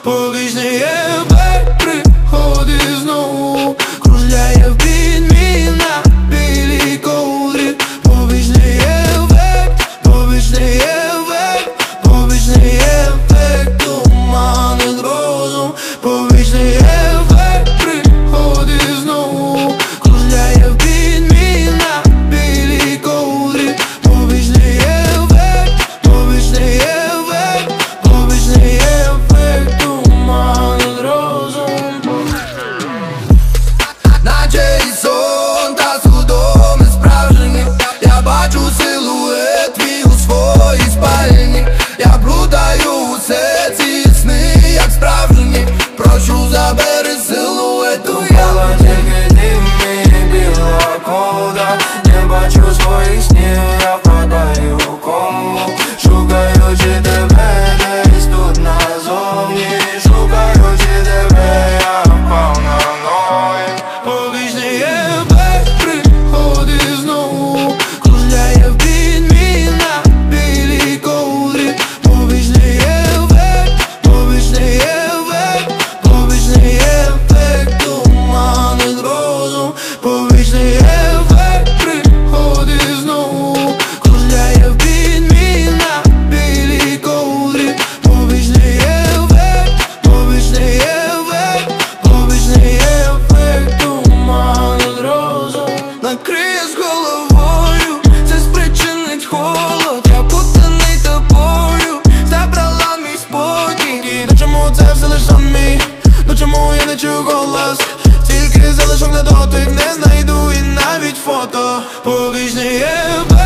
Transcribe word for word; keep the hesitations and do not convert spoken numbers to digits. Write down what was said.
побічний ефект приходить знову, кружляє в підмі на білій ковдрі. Побічний ефект, побічний ефект, побічний ефект, туманить розум. Побічний ефект приходить знову, кружляє в підмі на білій ковдрі. Побічний ефект, побічний ефект, побічний ефект, туманить розум. Наче і сон, та судом не справжній. Я бачу силует твій у своїй спальні. Я плутаю усе ці сни, як справжні. Прошу, забери силует у Купала тільки дим і біла кода. Не бачу своїх снів, я впадаю у кому. Шукаючи тебе десь тут назовні, шукаючи тебе, я впав на ноги. Побічний ефект приходить знову, кружляє в підмі на білій ковдрі. Побічний ефект, побічний ефект, побічний ефект, туманить розум. Побічний ефект приходить знову, кружляє в підмі на білій ковдрі. Побічний ефект, побічний ефект, побічний ефект, туманить розум. Накриє з головою, це спричинить холод. Я путаний тобою, забрала мій спокій. Ну чому це все лиш мій? Ну чому я не чую голос? Тільки залишок на дотик, не знайду і навіть фото. Побічний ефект.